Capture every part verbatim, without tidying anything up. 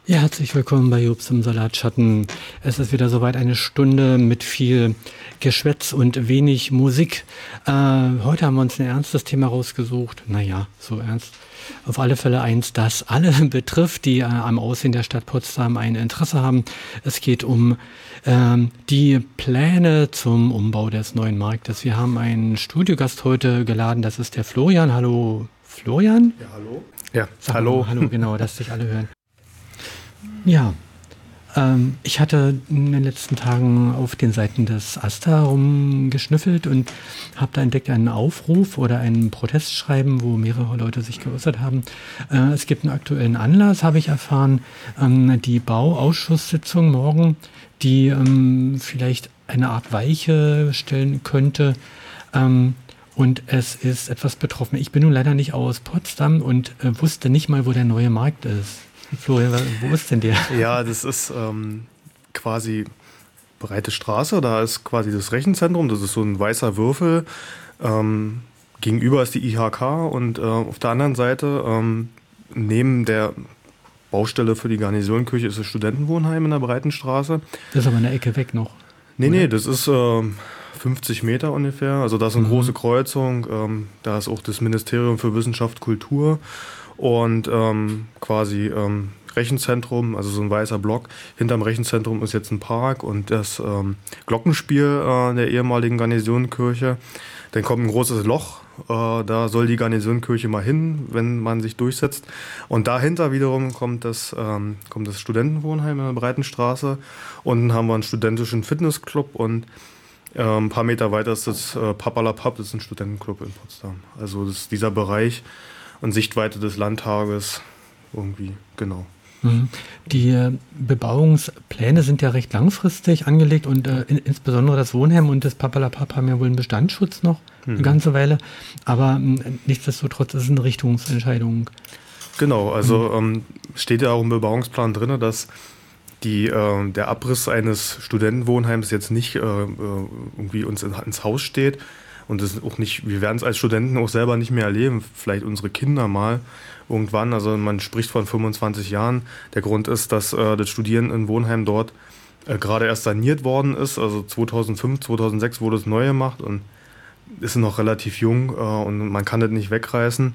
Ja, herzlich willkommen bei Jobs im Salatschatten. Es ist wieder soweit eine Stunde mit viel Geschwätz und wenig Musik. Äh, heute haben wir uns ein ernstes Thema rausgesucht. Naja, so ernst. Auf alle Fälle eins, das alle betrifft, die äh, am Aussehen der Stadt Potsdam ein Interesse haben. Es geht um ähm, die Pläne zum Umbau des neuen Marktes. Wir haben einen Studiogast heute geladen, das ist der Florian. Hallo, Florian? Ja, hallo. Ja, Sag hallo. Mal, hallo, genau, dass sich alle hören. Ja, ähm, ich hatte in den letzten Tagen auf den Seiten des AStA rumgeschnüffelt und habe da entdeckt einen Aufruf oder ein Protestschreiben, wo mehrere Leute sich geäußert haben. Äh, es gibt einen aktuellen Anlass, habe ich erfahren, ähm, die Bauausschusssitzung morgen, die ähm, vielleicht eine Art Weiche stellen könnte. Ähm, und es ist etwas betroffen. Ich bin nun leider nicht aus Potsdam und äh, wusste nicht mal, wo der neue Markt ist. Florian, wo ist denn der? Ja, das ist ähm, quasi Breite Straße, da ist quasi das Rechenzentrum, das ist so ein weißer Würfel. Ähm, gegenüber ist die I H K und äh, auf der anderen Seite, ähm, neben der Baustelle für die Garnisonkirche, ist das Studentenwohnheim in der Breiten Straße. Das ist aber eine Ecke weg noch. Nee, oder? nee, das ist äh, fünfzig Meter ungefähr. Also das ist eine mhm. große Kreuzung. Ähm, da ist auch das Ministerium für Wissenschaft, Kultur. Und ähm, quasi ähm, Rechenzentrum, also so ein weißer Block. Hinterm Rechenzentrum ist jetzt ein Park und das ähm, Glockenspiel äh, der ehemaligen Garnisonkirche. Dann kommt ein großes Loch, äh, da soll die Garnisonkirche mal hin, wenn man sich durchsetzt. Und dahinter wiederum kommt das, ähm, kommt das Studentenwohnheim in der Breitenstraße. Unten haben wir einen studentischen Fitnessclub und äh, ein paar Meter weiter ist das äh, Papalapap, das ist ein Studentenclub in Potsdam. Also das ist dieser Bereich und Sichtweite des Landtages irgendwie, genau. Die äh, Bebauungspläne sind ja recht langfristig angelegt und äh, in, insbesondere das Wohnheim und das Papalapap haben ja wohl einen Bestandsschutz noch mhm. eine ganze Weile, aber äh, nichtsdestotrotz ist es eine Richtungsentscheidung. Genau, also mhm. ähm, steht ja auch im Bebauungsplan drin, dass die, äh, der Abriss eines Studentenwohnheims jetzt nicht äh, irgendwie uns in, ins Haus steht. Und das auch nicht, wir werden es als Studenten auch selber nicht mehr erleben, vielleicht unsere Kinder mal irgendwann. Also man spricht von fünfundzwanzig Jahren. Der Grund ist, dass äh, das Studieren in Wohnheim dort äh, gerade erst saniert worden ist. Also zweitausendfünf, zweitausendsechs wurde es neu gemacht und ist noch relativ jung äh, und man kann das nicht wegreißen.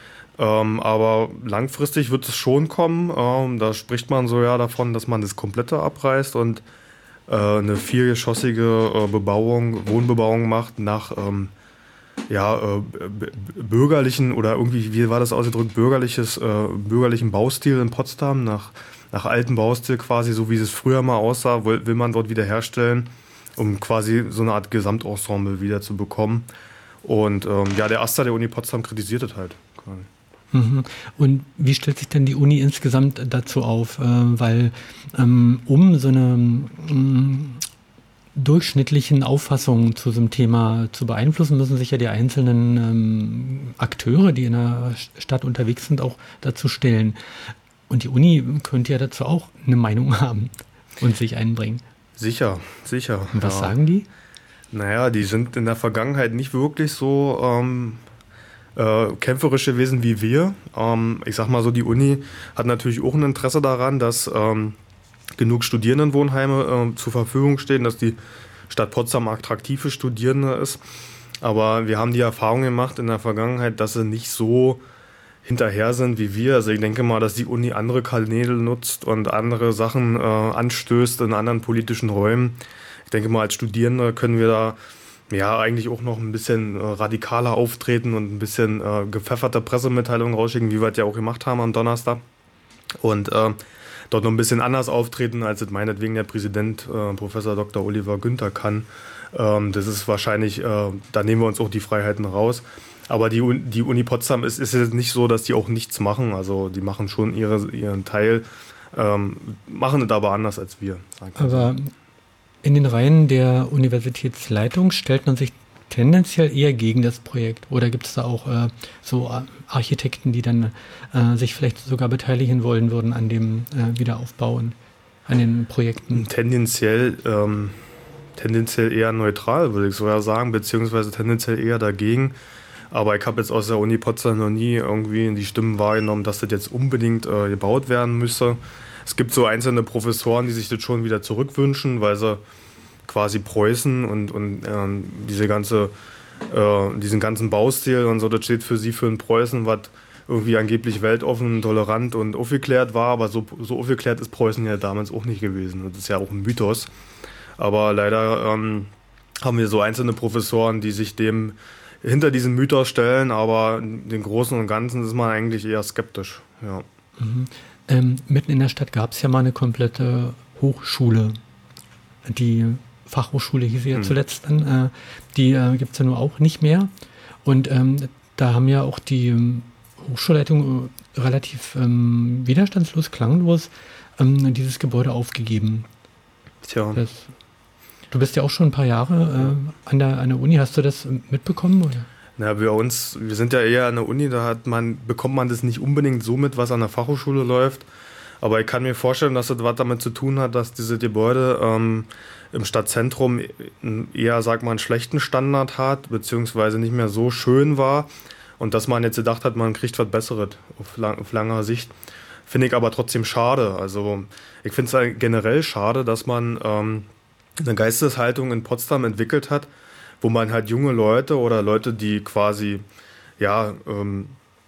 Ähm, aber langfristig wird es schon kommen. Ähm, da spricht man so ja davon, dass man das Komplette abreißt und eine viergeschossige äh, Bebauung, Wohnbebauung macht nach ähm, ja, äh, b- bürgerlichen oder irgendwie, wie war das ausgedrückt, bürgerliches, äh, bürgerlichen Baustil in Potsdam, nach, nach altem Baustil quasi, so wie es früher mal aussah, will, will man dort wieder herstellen, um quasi so eine Art Gesamtensemble wieder zu bekommen. Und ähm, ja, der AStA der Uni Potsdam kritisiert das halt. Und wie stellt sich denn die Uni insgesamt dazu auf? Weil ähm, um so eine ähm, durchschnittlichen Auffassung zu so einem Thema zu beeinflussen, müssen sich ja die einzelnen ähm, Akteure, die in der Stadt unterwegs sind, auch dazu stellen. Und die Uni könnte ja dazu auch eine Meinung haben und sich einbringen. Sicher, sicher. Und was ja. sagen die? Naja, die sind in der Vergangenheit nicht wirklich so Ähm Äh, kämpferische Wesen wie wir. Ähm, ich sag mal so, die Uni hat natürlich auch ein Interesse daran, dass ähm, genug Studierendenwohnheime äh, zur Verfügung stehen, dass die Stadt Potsdam attraktiv für Studierende ist. Aber wir haben die Erfahrung gemacht in der Vergangenheit, dass sie nicht so hinterher sind wie wir. Also ich denke mal, dass die Uni andere Kanäle nutzt und andere Sachen äh, anstößt in anderen politischen Räumen. Ich denke mal, als Studierende können wir da ja, eigentlich auch noch ein bisschen äh, radikaler auftreten und ein bisschen äh, gepfefferte Pressemitteilungen rausschicken, wie wir es ja auch gemacht haben am Donnerstag. Und äh, dort noch ein bisschen anders auftreten, als es meinetwegen der Präsident, äh, Professor Doktor Oliver Günther, kann. Ähm, das ist wahrscheinlich, äh, da nehmen wir uns auch die Freiheiten raus. Aber die, Un- die Uni Potsdam ist, ist jetzt nicht so, dass die auch nichts machen. Also die machen schon ihre, ihren Teil, ähm, machen es aber anders als wir. Aber in den Reihen der Universitätsleitung stellt man sich tendenziell eher gegen das Projekt? Oder gibt es da auch äh, so Architekten, die dann äh, sich vielleicht sogar beteiligen wollen würden an dem äh, Wiederaufbauen, an den Projekten? Tendenziell, ähm, tendenziell eher neutral, würde ich sogar sagen, beziehungsweise tendenziell eher dagegen. Aber ich habe jetzt aus der Uni Potsdam noch nie irgendwie die Stimmen wahrgenommen, dass das jetzt unbedingt äh, gebaut werden müsste. Es gibt so einzelne Professoren, die sich das schon wieder zurückwünschen, weil sie quasi Preußen und, und ähm, diese ganze, äh, diesen ganzen Baustil und so, das steht für sie für ein Preußen, was irgendwie angeblich weltoffen, tolerant und aufgeklärt war, aber so, so aufgeklärt ist Preußen ja damals auch nicht gewesen. Das ist ja auch ein Mythos. Aber leider ähm, haben wir so einzelne Professoren, die sich dem hinter diesen Mythos stellen, aber in den Großen und Ganzen ist man eigentlich eher skeptisch. Ja. Mhm. Ähm, mitten in der Stadt gab es ja mal eine komplette Hochschule. Die Fachhochschule hieß sie ja mhm. zuletzt dann. Äh, die äh, gibt es ja nur auch nicht mehr. Und ähm, da haben ja auch die ähm, Hochschulleitung äh, relativ ähm, widerstandslos, klanglos ähm, dieses Gebäude aufgegeben. Tja. Das, du bist ja auch schon ein paar Jahre äh, an, der, an der Uni. Hast du das mitbekommen? Oder? Na, bei uns, wir sind ja eher an der Uni, da hat man, bekommt man das nicht unbedingt so mit, was an der Fachhochschule läuft. Aber ich kann mir vorstellen, dass das was damit zu tun hat, dass diese Gebäude ähm, im Stadtzentrum eher, sag mal, einen schlechten Standard hat, beziehungsweise nicht mehr so schön war. Und dass man jetzt gedacht hat, man kriegt was Besseres auf, lang, auf langer Sicht. Finde ich aber trotzdem schade. Also ich finde es generell schade, dass man ähm, eine Geisteshaltung in Potsdam entwickelt hat, wo man halt junge Leute oder Leute, die quasi ja, ähm,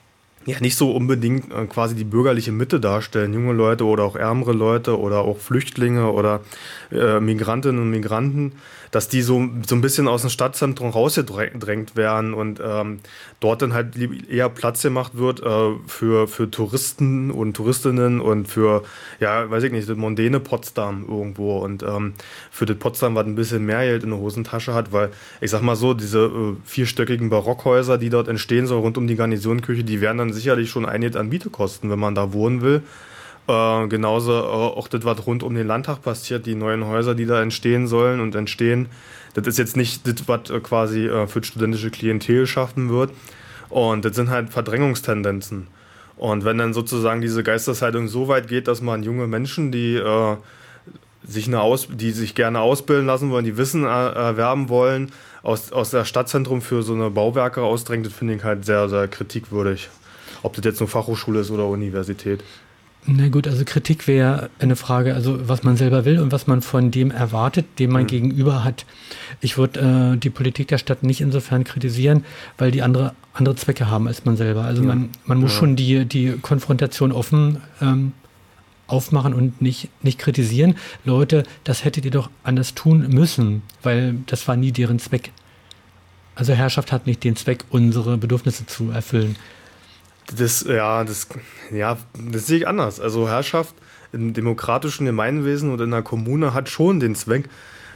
ja nicht so unbedingt äh, quasi die bürgerliche Mitte darstellen, junge Leute oder auch ärmere Leute oder auch Flüchtlinge oder äh, Migrantinnen und Migranten, dass die so, so ein bisschen aus dem Stadtzentrum rausgedrängt werden und ähm, dort dann halt eher Platz gemacht wird äh, für, für Touristen und Touristinnen und für, ja, weiß ich nicht, das mondäne Potsdam irgendwo und ähm, für das Potsdam, was ein bisschen mehr Geld in der Hosentasche hat, weil ich sag mal so, diese äh, vierstöckigen Barockhäuser, die dort entstehen sollen rund um die Garnisonkirche, die werden dann sicherlich schon einiges an Miete kosten, wenn man da wohnen will. Äh, genauso äh, auch das, was rund um den Landtag passiert, die neuen Häuser, die da entstehen sollen und entstehen. Das ist jetzt nicht das, was äh, quasi äh, für das studentische Klientel schaffen wird. Und das sind halt Verdrängungstendenzen. Und wenn dann sozusagen diese Geisteshaltung so weit geht, dass man junge Menschen, die, äh, sich, eine Aus- die sich gerne ausbilden lassen wollen, die Wissen er- erwerben wollen, aus, aus der Stadtzentrum für so eine Bauwerke ausdrängt, das finde ich halt sehr, sehr kritikwürdig. Ob das jetzt eine Fachhochschule ist oder Universität. Na gut, also Kritik wäre eine Frage, also was man selber will und was man von dem erwartet, dem man mhm. gegenüber hat. Ich würde äh, die Politik der Stadt nicht insofern kritisieren, weil die andere, andere Zwecke haben als man selber. Also ja. man, man muss ja. schon die, die Konfrontation offen ähm, aufmachen und nicht, nicht kritisieren. Leute, das hättet ihr doch anders tun müssen, weil das war nie deren Zweck. Also Herrschaft hat nicht den Zweck, unsere Bedürfnisse zu erfüllen. Das, ja, das, ja, das sehe ich anders. Also Herrschaft im demokratischen Gemeinwesen und in der Kommune hat schon den Zweck,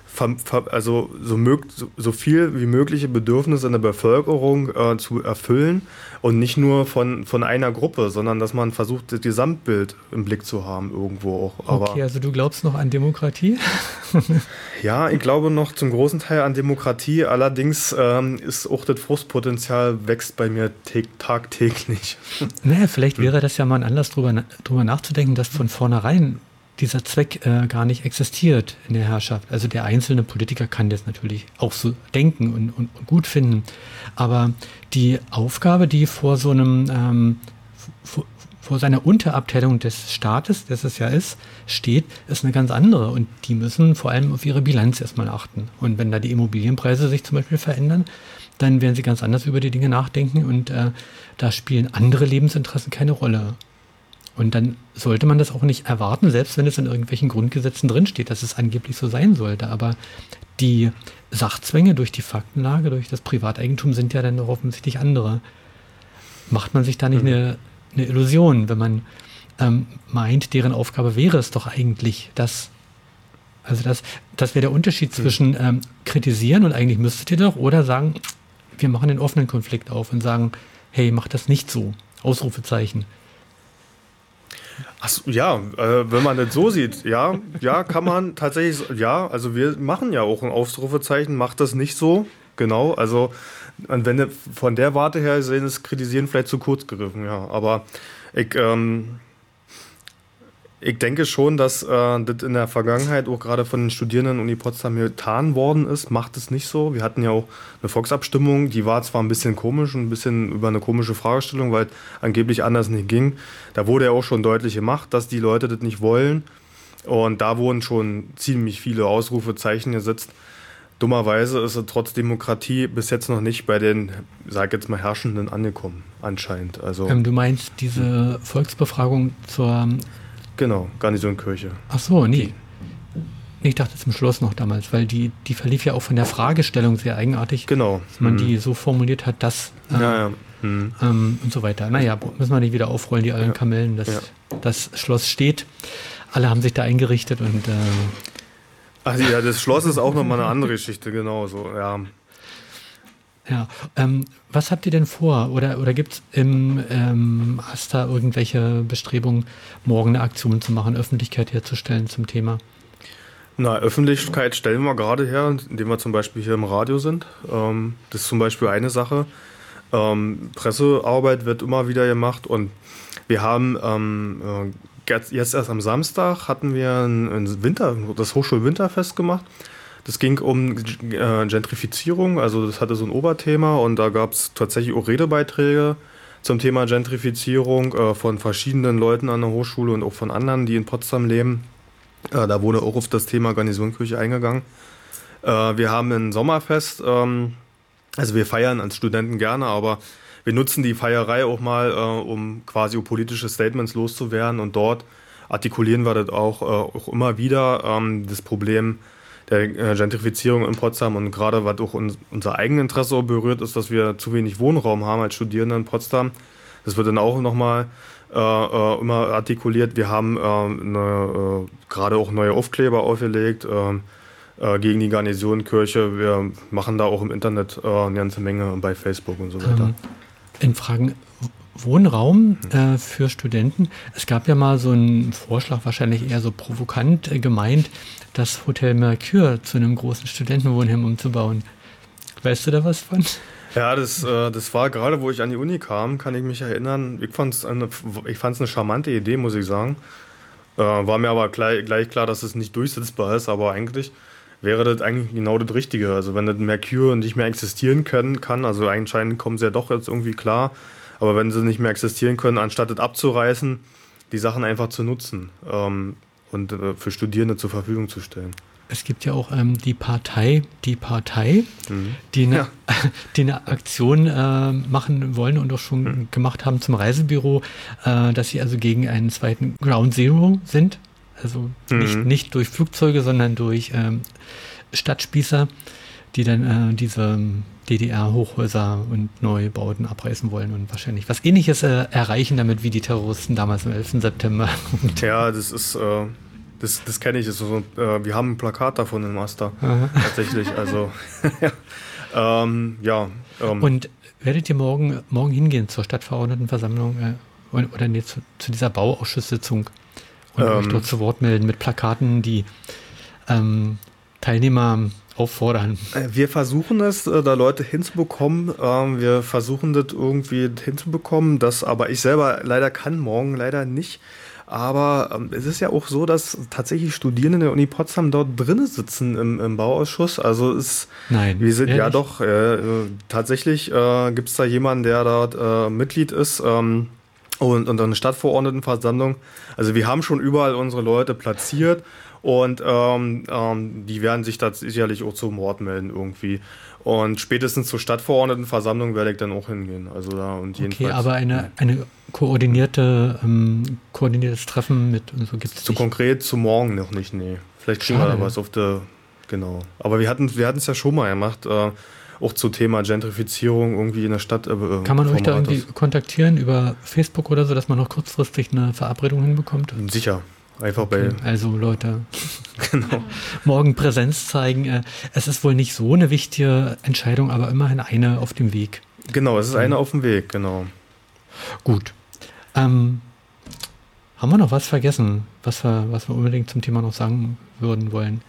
also so, mög, so viel wie mögliche Bedürfnisse in der Bevölkerung äh, zu erfüllen und nicht nur von, von einer Gruppe, sondern dass man versucht, das Gesamtbild im Blick zu haben irgendwo auch. Aber okay, also du glaubst noch an Demokratie? Ja, ich glaube noch zum großen Teil an Demokratie, allerdings ähm, ist auch das Frustpotenzial wächst bei mir tagtäglich. Naja, vielleicht wäre das ja mal ein Anlass, drüber, drüber nachzudenken, dass von vornherein dieser Zweck äh, gar nicht existiert in der Herrschaft. Also der einzelne Politiker kann das natürlich auch so denken und, und, und gut finden. Aber die Aufgabe, die vor so einem, ähm, vor, vor seiner Unterabteilung des Staates, das es ja ist, steht, ist eine ganz andere. Und die müssen vor allem auf ihre Bilanz erstmal achten. Und wenn da die Immobilienpreise sich zum Beispiel verändern, dann werden sie ganz anders über die Dinge nachdenken und äh, da spielen andere Lebensinteressen keine Rolle. Und dann sollte man das auch nicht erwarten, selbst wenn es in irgendwelchen Grundgesetzen drinsteht, dass es angeblich so sein sollte. Aber die Sachzwänge durch die Faktenlage, durch das Privateigentum sind ja dann doch offensichtlich andere. Macht man sich da nicht mhm. eine, eine Illusion, wenn man ähm, meint, deren Aufgabe wäre es doch eigentlich, dass, also das, das wäre der Unterschied mhm. zwischen ähm, kritisieren und eigentlich müsstet ihr doch oder sagen, wir machen den offenen Konflikt auf und sagen, hey, macht das nicht so. Ausrufezeichen. Ach so, ja, äh, wenn man das so sieht, ja, ja, kann man tatsächlich, ja, also wir machen ja auch ein Ausrufezeichen, macht das nicht so, genau, also und wenn von der Warte her sehen, ist Kritisieren vielleicht zu kurz gegriffen, ja, aber ich, ähm, Ich denke schon, dass äh, das in der Vergangenheit auch gerade von den Studierenden Uni Potsdam getan worden ist. Macht es nicht so. Wir hatten ja auch eine Volksabstimmung, die war zwar ein bisschen komisch und ein bisschen über eine komische Fragestellung, weil es angeblich anders nicht ging. Da wurde ja auch schon deutlich gemacht, dass die Leute das nicht wollen. Und da wurden schon ziemlich viele Ausrufezeichen gesetzt. Dummerweise ist es trotz Demokratie bis jetzt noch nicht bei den, sag jetzt mal, Herrschenden angekommen, anscheinend. Also, ähm, du meinst diese Volksbefragung zur... Genau, Garnisonkirche. Ach so, nee. nee. Ich dachte zum Schluss noch damals, weil die, die verlief ja auch von der Fragestellung sehr eigenartig. Genau. Dass man mhm. die so formuliert hat, dass... Äh, ja, ja. Mhm. Ähm, und so weiter. Naja, müssen wir nicht wieder aufrollen, die alten ja. Kamellen. Das, ja. das Schloss steht. Alle haben sich da eingerichtet und... Äh, Ach ja, das Schloss ist auch nochmal eine andere Geschichte, genau so, ja. Ja, ähm, was habt ihr denn vor? Oder, oder gibt es im ähm, AStA irgendwelche Bestrebungen, morgen eine Aktion zu machen, Öffentlichkeit herzustellen zum Thema? Na, Öffentlichkeit stellen wir gerade her, indem wir zum Beispiel hier im Radio sind. Ähm, das ist zum Beispiel eine Sache. Ähm, Pressearbeit wird immer wieder gemacht und wir haben ähm, jetzt erst am Samstag hatten wir ein, ein Winter, das Hochschulwinterfest gemacht. Das ging um äh, Gentrifizierung, also das hatte so ein Oberthema und da gab es tatsächlich auch Redebeiträge zum Thema Gentrifizierung äh, von verschiedenen Leuten an der Hochschule und auch von anderen, die in Potsdam leben. Äh, da wurde auch auf das Thema Garnisonkirche eingegangen. Äh, wir haben ein Sommerfest, ähm, also wir feiern als Studenten gerne, aber wir nutzen die Feierei auch mal, äh, um quasi politische Statements loszuwerden und dort artikulieren wir das auch, äh, auch immer wieder, ähm, das Problem der Gentrifizierung in Potsdam und gerade was auch uns, unser Eigeninteresse auch berührt, ist, dass wir zu wenig Wohnraum haben als Studierende in Potsdam. Das wird dann auch nochmal äh, immer artikuliert. Wir haben äh, eine, äh, gerade auch neue Aufkleber aufgelegt äh, äh, gegen die Garnisonkirche. Wir machen da auch im Internet äh, eine ganze Menge bei Facebook und so weiter. Ähm, in Fragen Wohnraum äh, für Studenten. Es gab ja mal so einen Vorschlag, wahrscheinlich eher so provokant äh, gemeint, das Hotel Mercure zu einem großen Studentenwohnheim umzubauen. Weißt du da was von? Ja, das, äh, das war gerade, wo ich an die Uni kam, kann ich mich erinnern. Ich fand es eine, ich fand's eine charmante Idee, muss ich sagen. Äh, war mir aber gleich, gleich klar, dass es nicht durchsetzbar ist, aber eigentlich wäre das eigentlich genau das Richtige. Also wenn das Mercure nicht mehr existieren können kann, also anscheinend kommen sie ja doch jetzt irgendwie klar, aber wenn sie nicht mehr existieren können, anstatt es abzureißen, die Sachen einfach zu nutzen ähm, und äh, für Studierende zur Verfügung zu stellen. Es gibt ja auch ähm, die Partei, die Partei, mhm. die, eine, ja. die eine Aktion äh, machen wollen und auch schon mhm. gemacht haben zum Reisebüro, äh, dass sie also gegen einen zweiten Ground Zero sind. Also mhm. nicht, nicht durch Flugzeuge, sondern durch ähm, Stadtspießer, die dann äh, diese D D R-Hochhäuser und Neubauten abreißen wollen und wahrscheinlich was Ähnliches äh, erreichen damit wie die Terroristen damals am elften September. Ja, das ist, äh, das, das kenne ich. Das ist so, äh, wir haben ein Plakat davon im Master. Tatsächlich, also ja. ähm, ja ähm. Und werdet ihr morgen, morgen hingehen zur Stadtverordnetenversammlung äh, oder, oder nee, zu, zu dieser Bauausschusssitzung und ähm. euch dort zu Wort melden mit Plakaten, die ähm, Teilnehmer auffordern? Wir versuchen es, da Leute hinzubekommen. Wir versuchen das irgendwie hinzubekommen, das aber ich selber leider kann morgen leider nicht. Aber es ist ja auch so, dass tatsächlich Studierende der Uni Potsdam dort drinnen sitzen im, im Bauausschuss. Also ist Nein, wir sind ja doch äh, tatsächlich äh, gibt es da jemanden, der dort äh, Mitglied ist ähm, und, und eine Stadtverordnetenversammlung. Also wir haben schon überall unsere Leute platziert. Und ähm, ähm, die werden sich da sicherlich auch zum Wort melden irgendwie. Und spätestens zur Stadtverordnetenversammlung werde ich dann auch hingehen. Also da und okay, aber eine, eine koordinierte, ähm, koordiniertes Treffen mit und so gibt es nicht. So konkret zu morgen noch nicht, nee. Vielleicht kriegen Schade. wir da was auf der, genau. Aber wir hatten wir hatten es ja schon mal gemacht, äh, auch zum Thema Gentrifizierung irgendwie in der Stadt. Äh, Kann man euch da irgendwie kontaktieren über Facebook oder so, dass man noch kurzfristig eine Verabredung hinbekommt? Sicher. Einfach okay, bei. Also Leute, genau. Morgen Präsenz zeigen. Es ist wohl nicht so eine wichtige Entscheidung, aber immerhin eine auf dem Weg. Genau, es ist eine auf dem Weg, genau. Gut. Ähm, haben wir noch was vergessen, was wir, was wir unbedingt zum Thema noch sagen würden wollen?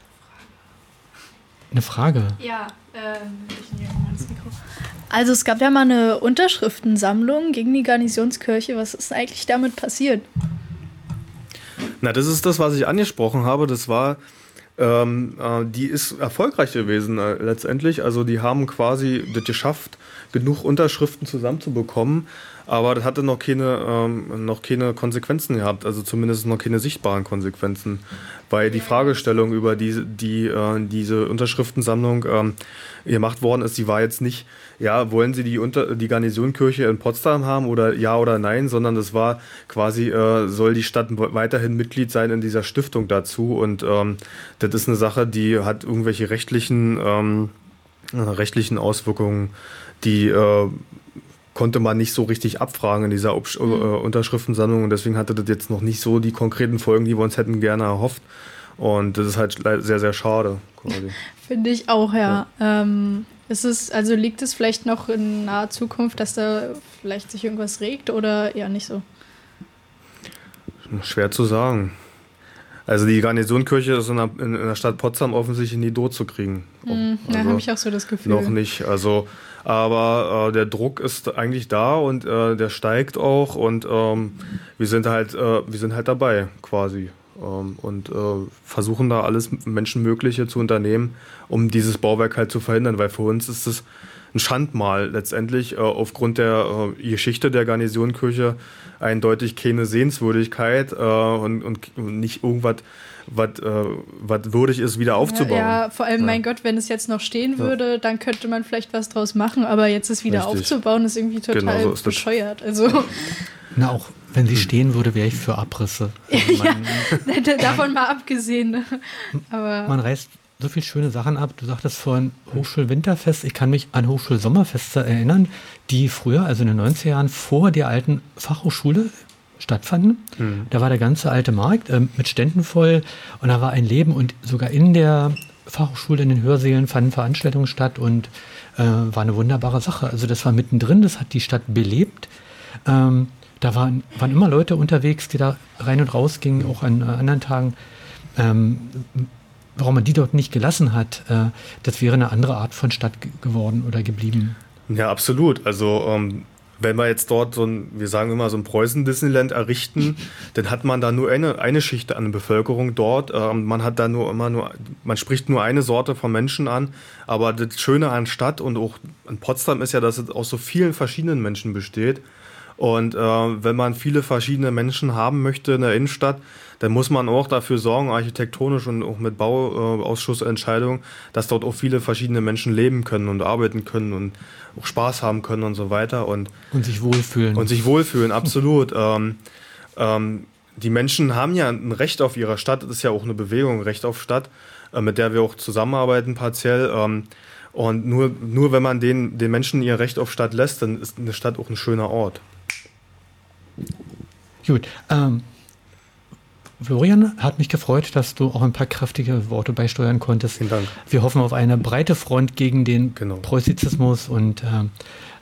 Eine Frage? Ja, ähm, ich nehme mal das Mikro. Also es gab ja mal eine Unterschriftensammlung gegen die Garnisonskirche. Was ist eigentlich damit passiert? Na, das ist das, was ich angesprochen habe. Das war, ähm, äh, die ist erfolgreich gewesen äh, letztendlich. Also die haben quasi das geschafft, genug Unterschriften zusammenzubekommen. Aber das hatte noch keine, ähm, noch keine Konsequenzen gehabt, also zumindest noch keine sichtbaren Konsequenzen. Weil die Fragestellung, über die, die äh, diese Unterschriftensammlung ähm, gemacht worden ist, die war jetzt nicht, ja, wollen Sie die, Unter- die Garnisonkirche in Potsdam haben oder ja oder nein, sondern das war quasi, äh, soll die Stadt weiterhin Mitglied sein in dieser Stiftung dazu. Und ähm, das ist eine Sache, die hat irgendwelche rechtlichen, ähm, rechtlichen Auswirkungen, die äh, konnte man nicht so richtig abfragen in dieser Obsch- mhm. äh, Unterschriftensammlung und deswegen hatte das jetzt noch nicht so die konkreten Folgen, die wir uns hätten gerne erhofft. Und das ist halt sehr, sehr schade. Quasi. Finde ich auch, ja. ja. Ähm, ist es, also liegt es vielleicht noch in naher Zukunft, dass da vielleicht sich irgendwas regt oder eher nicht so? Schwer zu sagen. Also die Garnisonkirche ist in der, in der Stadt Potsdam offensichtlich nie tot zu kriegen. Mhm, also da habe ich auch so das Gefühl. Noch nicht. Also, aber äh, der Druck ist eigentlich da und äh, der steigt auch und ähm, wir sind halt, äh, wir sind halt dabei quasi ähm, und äh, versuchen da alles Menschenmögliche zu unternehmen, um dieses Bauwerk halt zu verhindern, weil für uns ist es ein Schandmal letztendlich äh, aufgrund der äh, Geschichte der Garnisonkirche eindeutig keine Sehenswürdigkeit äh, und, und nicht irgendwas, was äh, würdig ist, wieder aufzubauen. Ja, ja vor allem, ja. mein Gott, wenn es jetzt noch stehen würde, ja. dann könnte man vielleicht was draus machen, aber jetzt es wieder Richtig. aufzubauen, ist irgendwie total genau so ist bescheuert. Also Na, auch wenn sie stehen würde, wäre ich für Abrisse. Also man, ja, davon mal abgesehen. Aber man reißt so viele schöne Sachen ab. Du sagtest vorhin Hochschulwinterfest. Ich kann mich an Hochschulsommerfeste erinnern, die früher, also in den neunziger Jahren, vor der alten Fachhochschule stattfanden. Mhm. Da war der ganze alte Markt äh, mit Ständen voll und da war ein Leben und sogar in der Fachhochschule, in den Hörsälen fanden Veranstaltungen statt und äh, war eine wunderbare Sache. Also das war mittendrin, das hat die Stadt belebt. Ähm, da waren, waren immer Leute unterwegs, die da rein und raus gingen, auch an äh, anderen Tagen. Ähm, warum man die dort nicht gelassen hat, äh, das wäre eine andere Art von Stadt g- geworden oder geblieben. Ja, absolut. Also ähm, wenn wir jetzt dort so ein, wir sagen immer so ein Preußen-Disneyland errichten, dann hat man da nur eine, eine Schicht an der Bevölkerung dort. Ähm, man hat da nur immer nur, man spricht nur eine Sorte von Menschen an. Aber das Schöne an Stadt und auch an Potsdam ist ja, dass es aus so vielen verschiedenen Menschen besteht. Und äh, wenn man viele verschiedene Menschen haben möchte in der Innenstadt, dann muss man auch dafür sorgen, architektonisch und auch mit Bauausschussentscheidungen, dass dort auch viele verschiedene Menschen leben können und arbeiten können und auch Spaß haben können und so weiter. Und, und sich wohlfühlen. Und sich wohlfühlen, absolut. ähm, ähm, die Menschen haben ja ein Recht auf ihre Stadt, das ist ja auch eine Bewegung, Recht auf Stadt, äh, mit der wir auch zusammenarbeiten partiell. Ähm, und nur, nur wenn man den, den Menschen ihr Recht auf Stadt lässt, dann ist eine Stadt auch ein schöner Ort. Gut, ähm, Florian, hat mich gefreut, dass du auch ein paar kräftige Worte beisteuern konntest. Vielen Dank. Wir hoffen auf eine breite Front gegen den genau. Preußizismus und äh,